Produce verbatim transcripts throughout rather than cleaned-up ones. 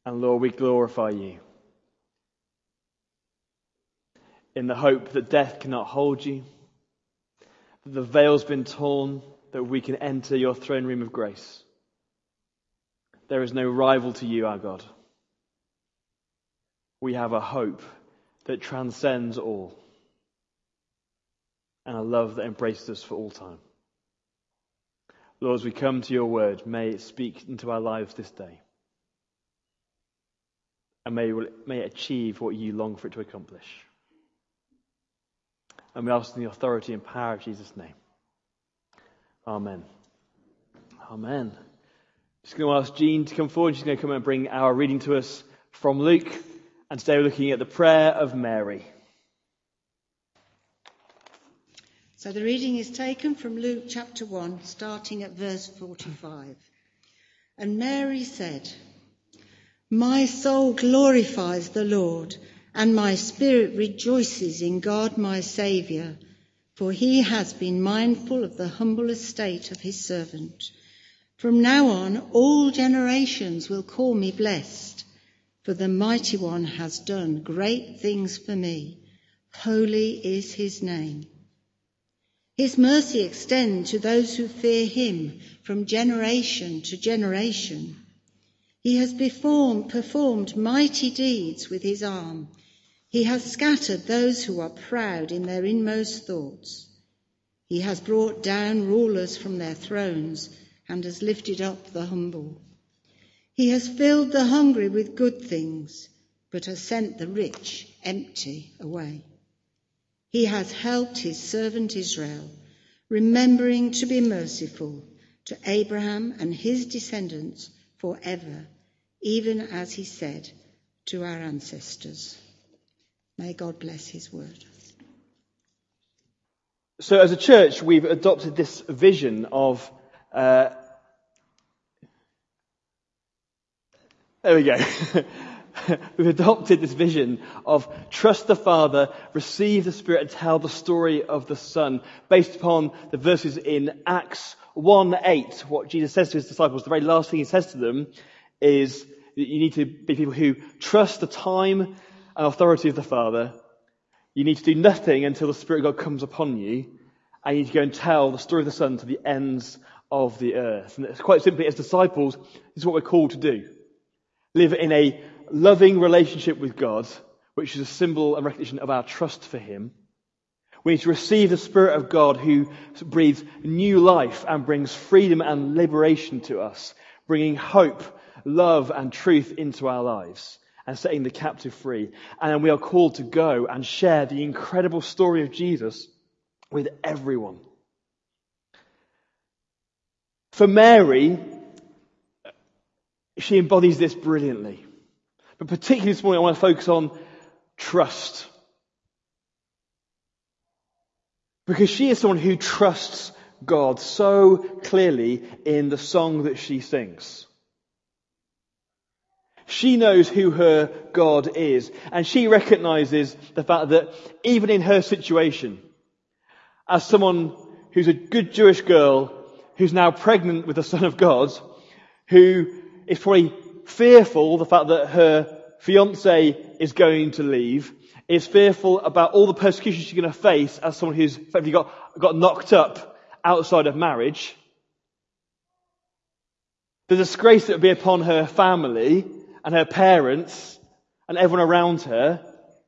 And Lord, we glorify you in the hope that death cannot hold you, that the veil's been torn, that we can enter your throne room of grace. There is no rival to you, our God. We have a hope that transcends all and a love that embraces us for all time. Lord, as we come to your word, may it speak into our lives this day. And may, may it achieve what you long for it to accomplish. And we ask in the authority and power of Jesus' name. Amen. Amen. Just going to ask Jean to come forward. She's going to come and bring our reading to us from Luke. And today we're looking at the prayer of Mary. So the reading is taken from Luke chapter one, starting at verse forty-five. And Mary said, "My soul glorifies the Lord, and my spirit rejoices in God my Saviour, for he has been mindful of the humble estate of his servant. From now on, all generations will call me blessed, for the Mighty One has done great things for me. Holy is his name. His mercy extends to those who fear him from generation to generation. He has performed, performed mighty deeds with his arm. He has scattered those who are proud in their inmost thoughts. He has brought down rulers from their thrones and has lifted up the humble. He has filled the hungry with good things, but has sent the rich empty away. He has helped his servant Israel, remembering to be merciful to Abraham and his descendants forever, even as he said to our ancestors." May God bless his word. So as a church, we've adopted this vision of... Uh, there we go. We've adopted this vision of trust the Father, receive the Spirit, and tell the story of the Son, based upon the verses in Acts one eight. What Jesus says to his disciples, the very last thing he says to them is that you need to be people who trust the time and authority of the Father. You need to do nothing until the Spirit of God comes upon you, and you need to go and tell the story of the Son to the ends of the earth. And it's quite simply, as disciples, this is what we're called to do. Live in a loving relationship with God, which is a symbol and recognition of our trust for him. We need to receive the Spirit of God who breathes new life and brings freedom and liberation to us, bringing hope, love and truth into our lives and setting the captive free. And then we are called to go and share the incredible story of Jesus with everyone. For Mary, she embodies this brilliantly. But particularly this morning, I want to focus on trust. Because she is someone who trusts God so clearly in the song that she sings. She knows who her God is. And she recognizes the fact that even in her situation, as someone who's a good Jewish girl, who's now pregnant with the Son of God, who is probably fearful the fact that her fiance is going to leave, is fearful about all the persecution she's going to face as someone who's effectively got, got knocked up outside of marriage. The disgrace that would be upon her family and her parents and everyone around her.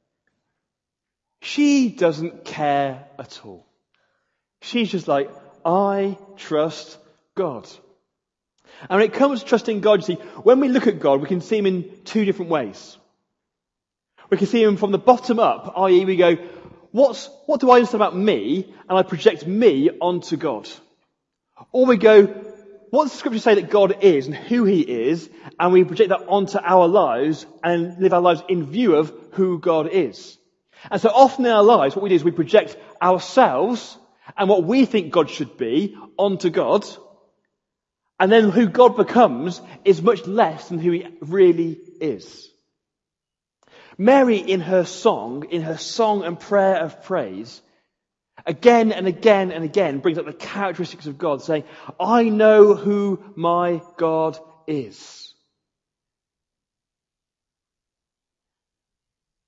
She doesn't care at all. She's just like, I trust God. And when it comes to trusting God, you see, when we look at God, we can see him in two different ways. We can see him from the bottom up, that is we go, what's, what do I understand about me? And I project me onto God. Or we go, what does the scripture say that God is and who he is? And we project that onto our lives and live our lives in view of who God is. And so often in our lives, what we do is we project ourselves and what we think God should be onto God. And then who God becomes is much less than who he really is. Mary, in her song, in her song and prayer of praise, again and again and again brings up the characteristics of God, saying, I know who my God is.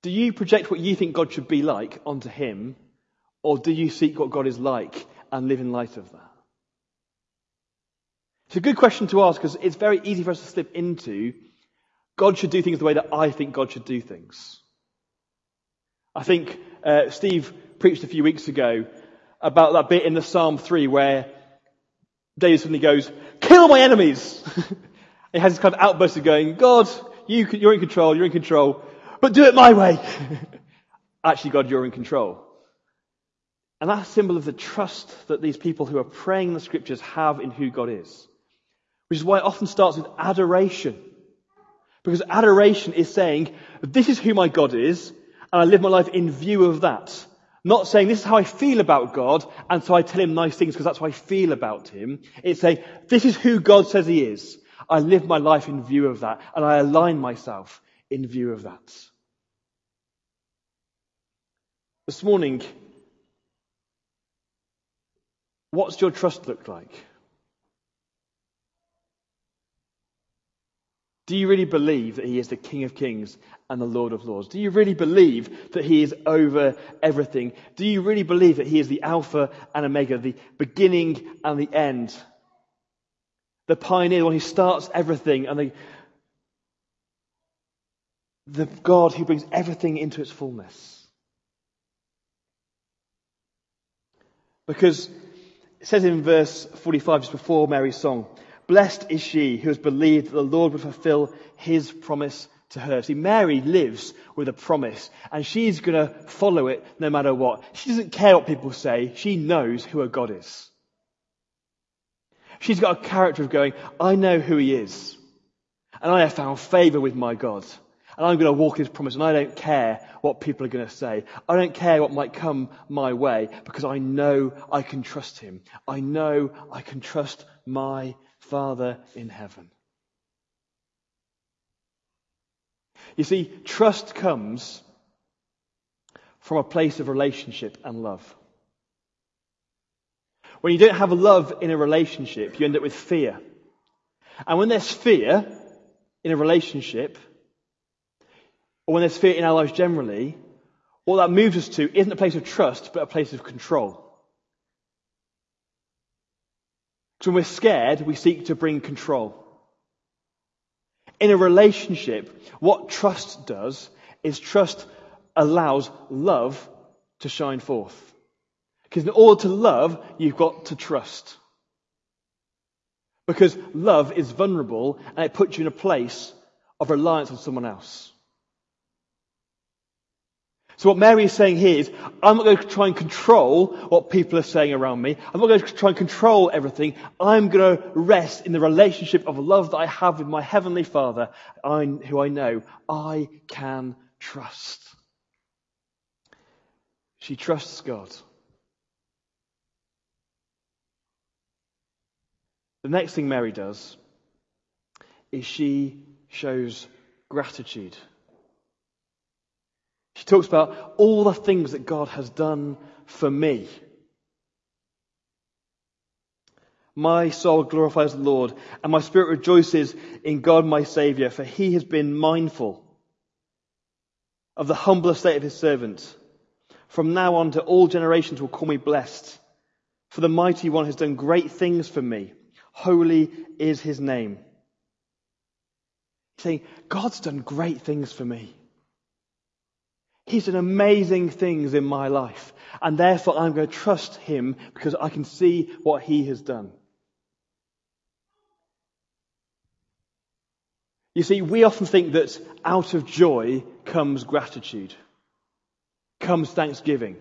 Do you project what you think God should be like onto him, or do you seek what God is like and live in light of that? It's a good question to ask because it's very easy for us to slip into God should do things the way that I think God should do things. I think uh, Steve preached a few weeks ago about that bit in the Psalm three where David suddenly goes, "Kill my enemies!" He has this kind of outburst of going, "God, you, you're in control, you're in control, but do it my way." Actually, God, you're in control. And that's a symbol of the trust that these people who are praying in the scriptures have in who God is. Which is why it often starts with adoration. Because adoration is saying, this is who my God is, and I live my life in view of that. Not saying, this is how I feel about God, and so I tell him nice things because that's how I feel about him. It's saying, this is who God says he is. I live my life in view of that, and I align myself in view of that. This morning, what's your trust look like? Do you really believe that he is the King of Kings and the Lord of Lords? Do you really believe that he is over everything? Do you really believe that he is the Alpha and Omega, the beginning and the end? The pioneer, the one who starts everything, and the, the God who brings everything into its fullness. Because it says in verse forty-five, just before Mary's song, "Blessed is she who has believed that the Lord would fulfill his promise to her." See, Mary lives with a promise, and she's going to follow it no matter what. She doesn't care what people say. She knows who her God is. She's got a character of going, I know who he is, and I have found favour with my God, and I'm going to walk his promise, and I don't care what people are going to say. I don't care what might come my way, because I know I can trust him. I know I can trust my Father in heaven. You see, trust comes from a place of relationship and love. When you don't have love in a relationship, you end up with fear. And when there's fear in a relationship, or when there's fear in our lives generally, what that moves us to isn't a place of trust, but a place of control. Because when we're scared, we seek to bring control. In a relationship, what trust does is trust allows love to shine forth. Because in order to love, you've got to trust. Because love is vulnerable and it puts you in a place of reliance on someone else. So what Mary is saying here is, I'm not going to try and control what people are saying around me. I'm not going to try and control everything. I'm going to rest in the relationship of love that I have with my Heavenly Father, who I know I can trust. She trusts God. The next thing Mary does is she shows gratitude. She talks about all the things that God has done for me. My soul glorifies the Lord, and my spirit rejoices in God my Saviour, for he has been mindful of the humble estate of his servant. From now on to all generations will call me blessed, for the Mighty One has done great things for me. Holy is his name. He's saying, God's done great things for me. He's done amazing things in my life. And therefore I'm going to trust him because I can see what he has done. You see, we often think that out of joy comes gratitude, comes thanksgiving.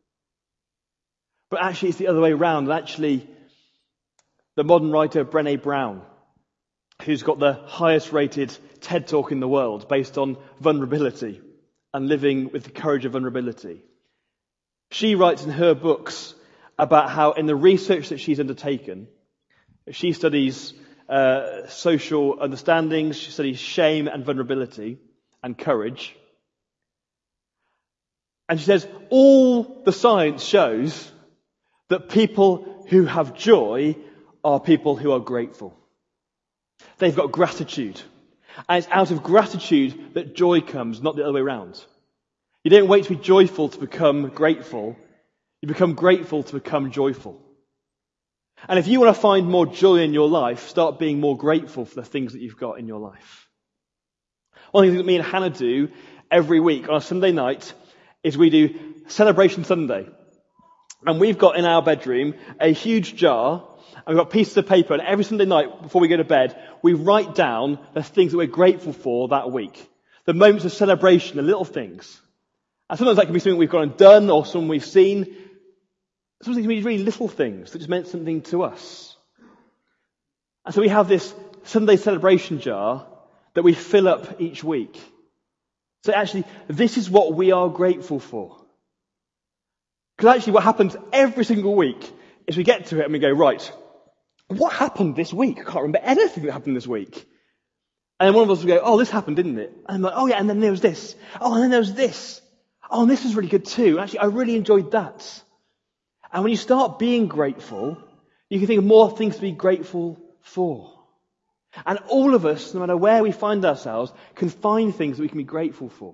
But actually it's the other way around. And actually, the modern writer Brené Brown, who's got the highest rated TED Talk in the world based on vulnerability and living with the courage of vulnerability. She writes in her books about how in the research that she's undertaken, she studies uh, social understandings, she studies shame and vulnerability and courage. And she says all the science shows that people who have joy are people who are grateful. They've got gratitude. And it's out of gratitude that joy comes, not the other way around. You don't wait to be joyful to become grateful. You become grateful to become joyful. And if you want to find more joy in your life, start being more grateful for the things that you've got in your life. One of the things that me and Hannah do every week on a Sunday night is we do Celebration Sunday. And we've got in our bedroom a huge jar, and we've got pieces of paper, and every Sunday night before we go to bed, we write down the things that we're grateful for that week. The moments of celebration, the little things. And sometimes that can be something we've gone and done or something we've seen. Sometimes it can be really little things that just meant something to us. And so we have this Sunday celebration jar that we fill up each week. So actually, this is what we are grateful for. Because actually what happens every single week is we get to it and we go, right, what happened this week? I can't remember anything that happened this week. And then one of us will go, oh, this happened, didn't it? And I'm like, oh yeah, and then there was this. Oh, and then there was this. Oh, and this was really good too. Actually, I really enjoyed that. And when you start being grateful, you can think of more things to be grateful for. And all of us, no matter where we find ourselves, can find things that we can be grateful for.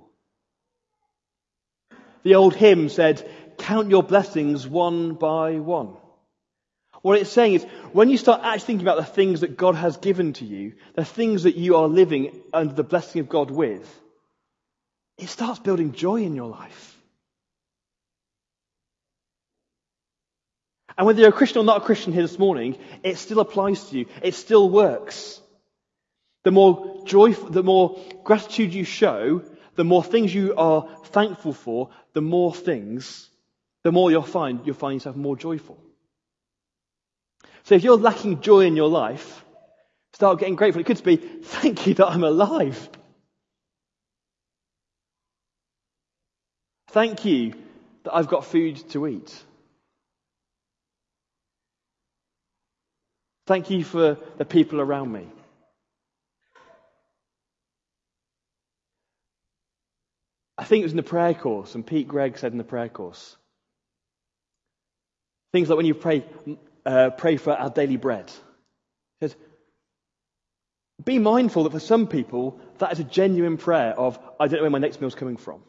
The old hymn said, count your blessings one by one. What it's saying is, when you start actually thinking about the things that God has given to you, the things that you are living under the blessing of God with, it starts building joy in your life. And whether you're a Christian or not a Christian here this morning, it still applies to you. It still works. The more joy, the more gratitude you show, the more things you are thankful for, the more things, the more you'll find, you'll find yourself more joyful. So if you're lacking joy in your life, start getting grateful. It could be, thank you that I'm alive. Thank you that I've got food to eat. Thank you for the people around me. I think it was in the prayer course, and Pete Gregg said in the prayer course, things like when you pray, uh, pray for our daily bread. He says, be mindful that for some people, that is a genuine prayer of, I don't know where my next meal's coming from.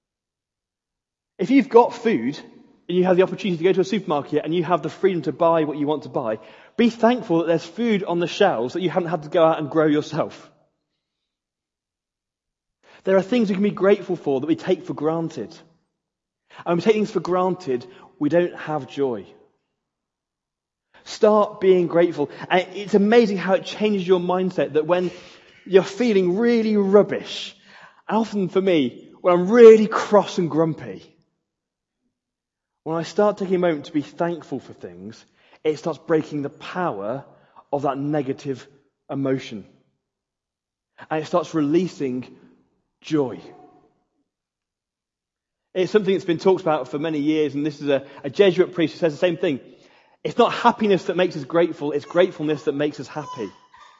If you've got food, and you have the opportunity to go to a supermarket and you have the freedom to buy what you want to buy, be thankful that there's food on the shelves that you haven't had to go out and grow yourself. There are things we can be grateful for that we take for granted. And when we take things for granted, we don't have joy. Start being grateful. And it's amazing how it changes your mindset that when you're feeling really rubbish, and often for me, when I'm really cross and grumpy, when I start taking a moment to be thankful for things, it starts breaking the power of that negative emotion. And it starts releasing joy. It's something that's been talked about for many years, and this is a, a Jesuit priest who says the same thing. It's not happiness that makes us grateful, it's gratefulness that makes us happy.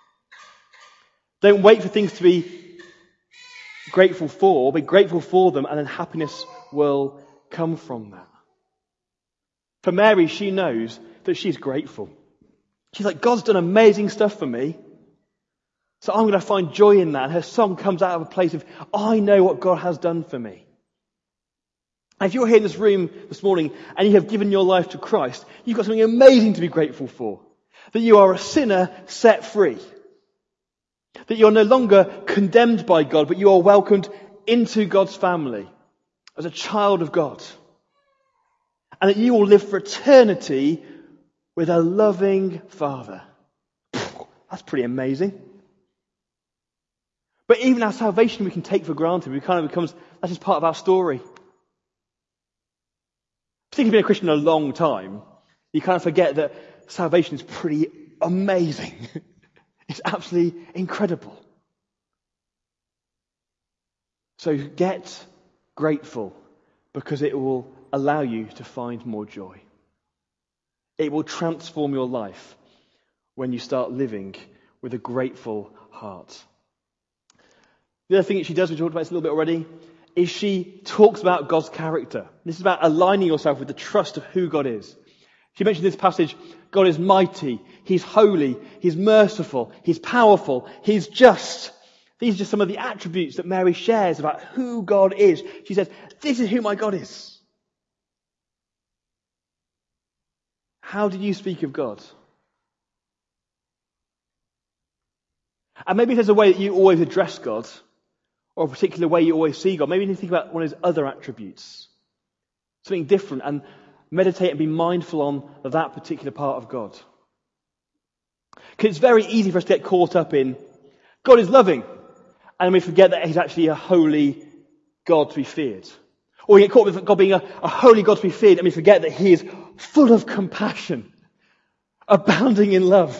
Don't wait for things to be grateful for, be grateful for them, and then happiness will come from that. For Mary, she knows that she's grateful. She's like, God's done amazing stuff for me. So I'm going to find joy in that. And her song comes out of a place of, I know what God has done for me. And if you're here in this room this morning and you have given your life to Christ, you've got something amazing to be grateful for. That you are a sinner set free. That you're no longer condemned by God, but you are welcomed into God's family as a child of God. And that you will live for eternity with a loving Father. That's pretty amazing. But even our salvation we can take for granted. We kind of becomes, that's just part of our story. Particularly if you've been a Christian a long time, you kind of forget that salvation is pretty amazing. It's absolutely incredible. So get grateful because it will allow you to find more joy. It will transform your life when you start living with a grateful heart. The other thing that she does, we talked about this a little bit already, is she talks about God's character. This is about aligning yourself with the trust of who God is. She mentioned in this passage, God is mighty, He's holy, He's merciful, He's powerful, He's just. These are just some of the attributes that Mary shares about who God is. She says, this is who my God is. How do you speak of God? And maybe there's a way that you always address God, or a particular way you always see God. Maybe you need to think about one of his other attributes. Something different, and meditate and be mindful on that particular part of God. Because it's very easy for us to get caught up in God is loving, and we forget that he's actually a holy God to be feared. Or we get caught with God being a, a holy God to be feared, and we forget that he is full of compassion, abounding in love.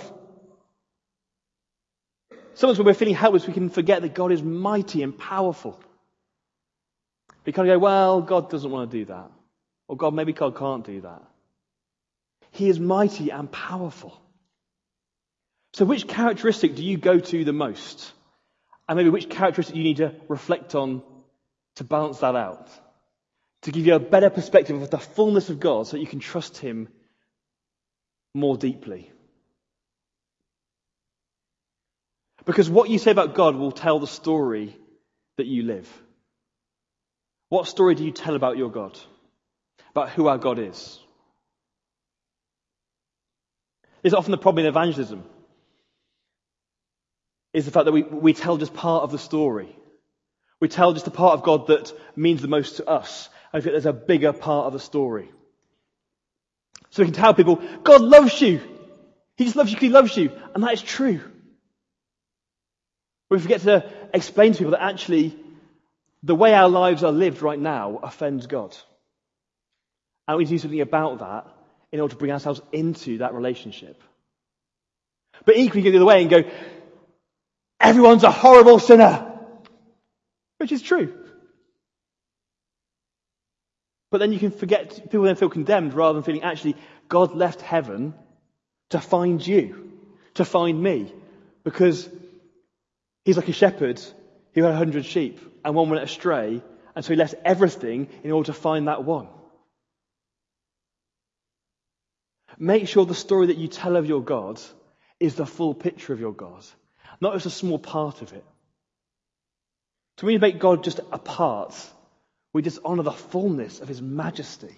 Sometimes when we're feeling helpless, we can forget that God is mighty and powerful. We kind of go, well, God doesn't want to do that. Or God, maybe God can't do that. He is mighty and powerful. So which characteristic do you go to the most? And maybe which characteristic you need to reflect on to balance that out? To give you a better perspective of the fullness of God so that you can trust him more deeply. Because what you say about God will tell the story that you live. What story do you tell about your God? About who our God is? It's often the problem in evangelism. Is the fact that we, we tell just part of the story. We tell just the part of God that means the most to us. I think there's a bigger part of the story. So we can tell people, God loves you. He just loves you because he loves you. And that is true. We forget to explain to people that actually the way our lives are lived right now offends God. And we need to do something about that in order to bring ourselves into that relationship. But equally go the other way and go, everyone's a horrible sinner. Which is true. But then you can forget, people then feel condemned rather than feeling actually God left heaven to find you, to find me. Because he's like a shepherd who had a hundred sheep and one went astray, and so he left everything in order to find that one. Make sure the story that you tell of your God is the full picture of your God, not just a small part of it. So when we make God just a part, we dishonour the fullness of his majesty.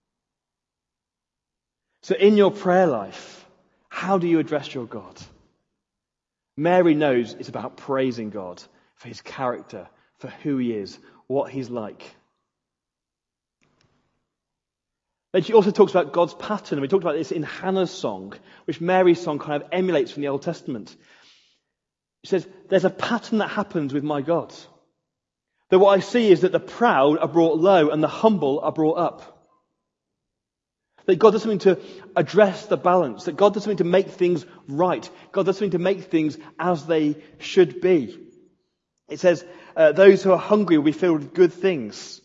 So in your prayer life, how do you address your God? Mary knows it's about praising God for his character, for who he is, what he's like. Then she also talks about God's pattern. We talked about this in Hannah's song, which Mary's song kind of emulates from the Old Testament. She says, there's a pattern that happens with my God. That what I see is that the proud are brought low and the humble are brought up. That God does something to address the balance. That God does something to make things right. God does something to make things as they should be. It says, uh, those who are hungry will be filled with good things.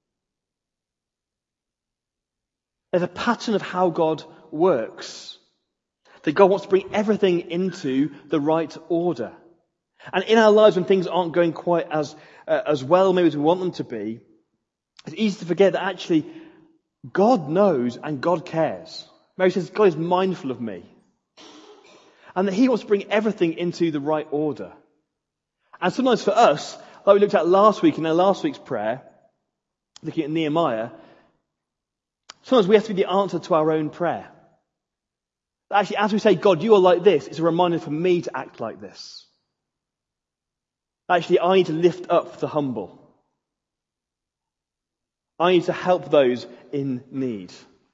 There's a pattern of how God works. That God wants to bring everything into the right order. And in our lives when things aren't going quite as uh, as well maybe as we want them to be, it's easy to forget that actually God knows and God cares. Mary says God is mindful of me. And that he wants to bring everything into the right order. And sometimes for us, like we looked at last week in our last week's prayer, looking at Nehemiah, sometimes we have to be the answer to our own prayer. Actually, as we say, God, you are like this, it's a reminder for me to act like this. Actually, I need to lift up the humble. I need to help those in need.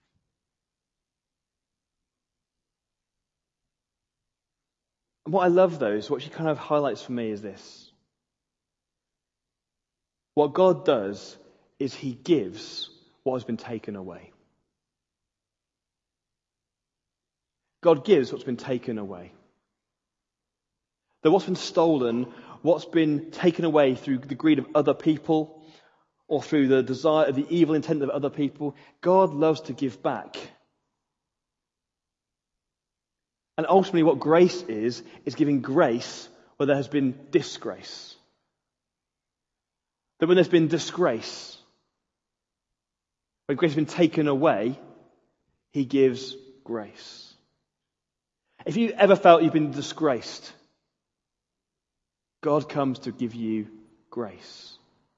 And what I love, though, is what she kind of highlights for me is this. What God does is he gives what has been taken away. God gives what's been taken away. That what's been stolen, what's been taken away through the greed of other people, or through the desire, the evil intent of other people, God loves to give back. And ultimately what grace is, is giving grace where there has been disgrace. That when there's been disgrace, when grace has been taken away, he gives grace. If you ever felt you've been disgraced, God comes to give you grace.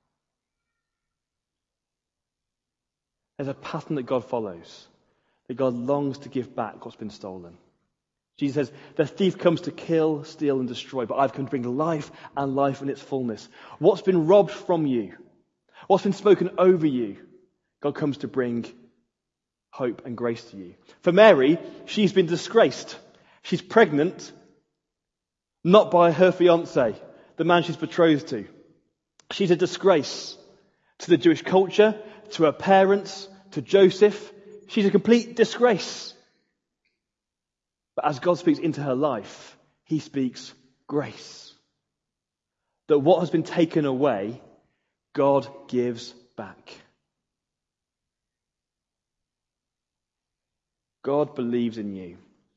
There's a pattern that God follows, that God longs to give back what's been stolen. Jesus says, the thief comes to kill, steal, and destroy, but I've come to bring life and life in its fullness. What's been robbed from you, what's been spoken over you, God comes to bring hope and grace to you. For Mary, she's been disgraced. She's pregnant, not by her fiancé, the man she's betrothed to. She's a disgrace to the Jewish culture, to her parents, to Joseph. She's a complete disgrace. But as God speaks into her life, he speaks grace. That what has been taken away, God gives back. God believes in you.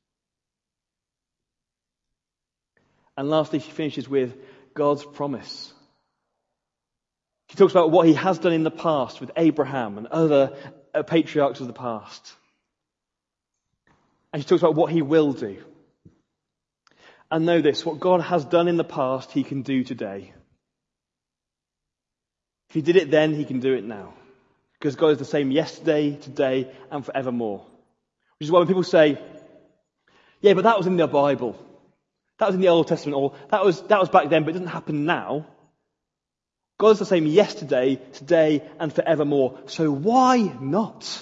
And lastly, she finishes with God's promise. She talks about what he has done in the past with Abraham and other patriarchs of the past. And she talks about what he will do. And know this, what God has done in the past, he can do today. If he did it then, he can do it now. Because God is the same yesterday, today, and forevermore. Which is why when people say, yeah, but that was in the Bible. That was in the Old Testament, or that was, that was back then, but it doesn't happen now. God is the same yesterday, today, and forevermore. So why not?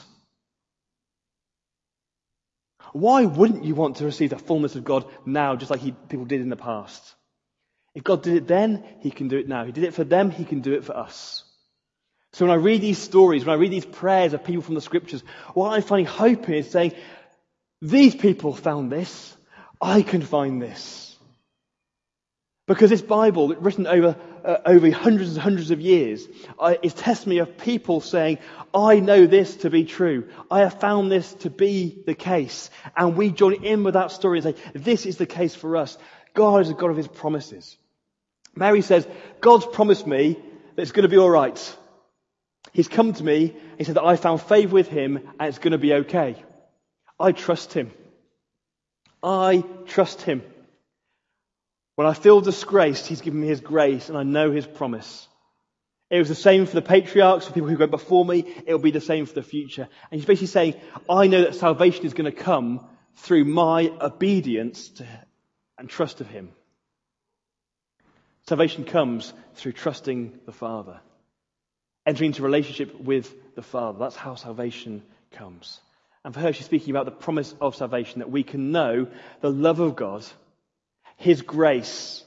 Why wouldn't you want to receive the fullness of God now, just like he, people did in the past? If God did it then, he can do it now. He did it for them, he can do it for us. So when I read these stories, when I read these prayers of people from the scriptures, what I'm finding hope in is saying, these people found this, I can find this. Because this Bible, written over uh, over hundreds and hundreds of years, uh, is testimony of people saying, I know this to be true. I have found this to be the case. And we join in with that story and say, this is the case for us. God is a God of his promises. Mary says, God's promised me that it's going to be all right. He's come to me, he said that I found favour with him and it's going to be okay. I trust him. I trust him. When I feel disgraced, he's given me his grace and I know his promise. It was the same for the patriarchs, for people who went before me. It will be the same for the future. And he's basically saying, I know that salvation is going to come through my obedience to and trust of him. Salvation comes through trusting the Father. Entering into relationship with the Father. That's how salvation comes. And for her, she's speaking about the promise of salvation, that we can know the love of God, his grace,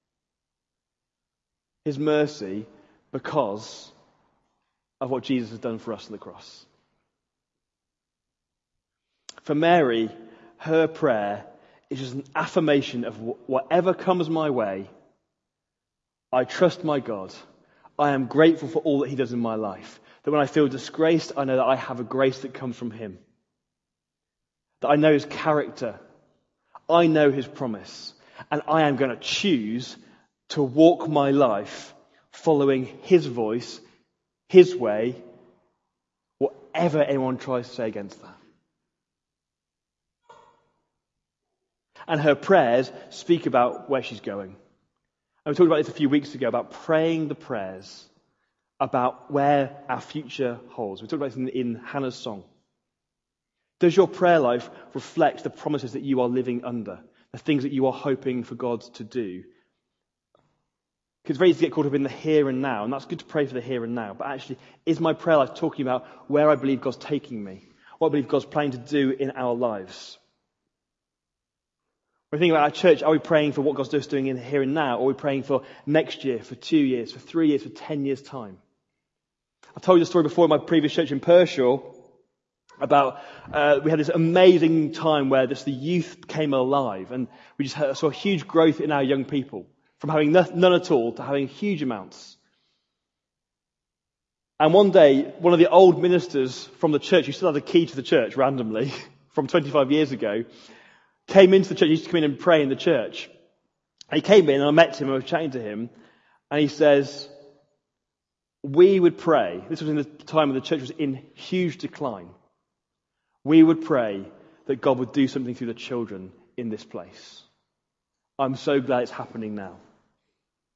his mercy, because of what Jesus has done for us on the cross. For Mary, her prayer is just an affirmation of whatever comes my way, I trust my God. I am grateful for all that he does in my life. That when I feel disgraced, I know that I have a grace that comes from him. That I know his character. I know his promise. And I am going to choose to walk my life following his voice, his way, whatever anyone tries to say against that. And her prayers speak about where she's going. And we talked about this a few weeks ago, about praying the prayers about where our future holds. We talked about this in, in Hannah's song. Does your prayer life reflect the promises that you are living under? The things that you are hoping for God to do? Because it's very easy to get caught up in the here and now, and that's good to pray for the here and now. But actually, is my prayer life talking about where I believe God's taking me? What I believe God's planning to do in our lives? When we think about our church, are we praying for what God's just doing in the here and now? Or are we praying for next year, for two years, for three years, for ten years' time? I told you the story before in my previous church in Pershore about, uh, we had this amazing time where just the youth came alive, and we just had, saw a huge growth in our young people, from having none at all to having huge amounts. And one day, one of the old ministers from the church, who still had the key to the church randomly, from twenty-five years ago, came into the church. He used to come in and pray in the church. And he came in and I met him, I was chatting to him, and he says, we would pray, this was in the time when the church was in huge decline, we would pray that God would do something through the children in this place. I'm so glad it's happening now.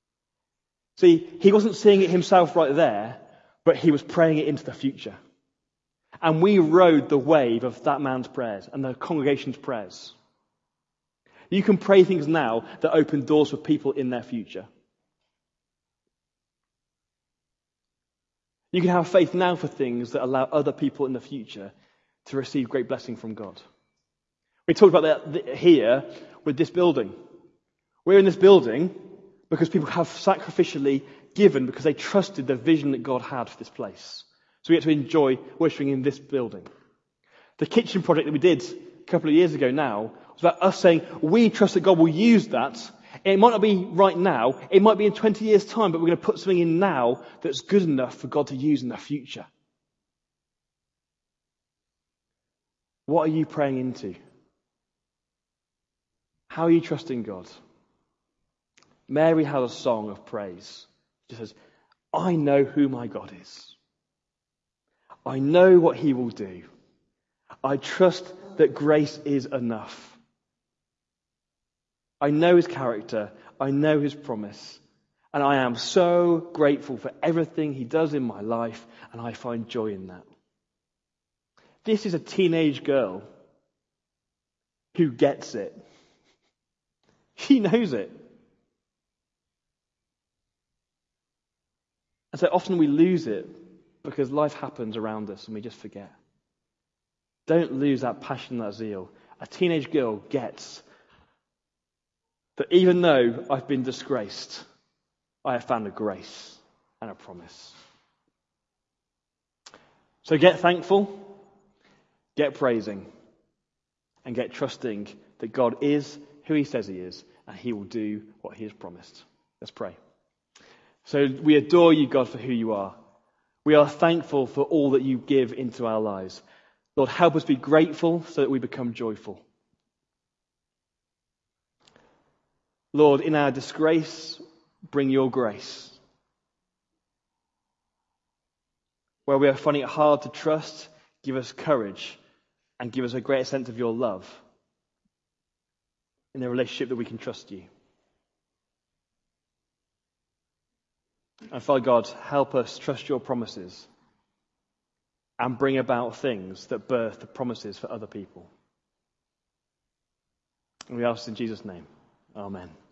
See, he wasn't seeing it himself right there, but he was praying it into the future. And we rode the wave of that man's prayers and the congregation's prayers. You can pray things now that open doors for people in their future. You can have faith now for things that allow other people in the future to receive great blessing from God. We talked about that here with this building. We're in this building because people have sacrificially given because they trusted the vision that God had for this place. So we get to enjoy worshipping in this building. The kitchen project that we did a couple of years ago now was about us saying we trust that God will use that. It might not be right now, it might be in twenty years' time, but we're going to put something in now that's good enough for God to use in the future. What are you praying into? How are you trusting God? Mary has a song of praise. She says, I know who my God is. I know what he will do. I trust that grace is enough. I know his character. I know his promise. And I am so grateful for everything he does in my life, and I find joy in that. This is a teenage girl who gets it. She knows it. And so often we lose it because life happens around us and we just forget. Don't lose that passion, that zeal. A teenage girl gets that even though I've been disgraced, I have found a grace and a promise. So get thankful, get praising, and get trusting that God is who he says he is, and he will do what he has promised. Let's pray. So we adore you, God, for who you are. We are thankful for all that you give into our lives. Lord, help us be grateful so that we become joyful. Lord, in our disgrace, bring your grace. Where we are finding it hard to trust, give us courage and give us a greater sense of your love in the relationship that we can trust you. And Father God, help us trust your promises and bring about things that birth the promises for other people. And we ask in Jesus' name. Amen.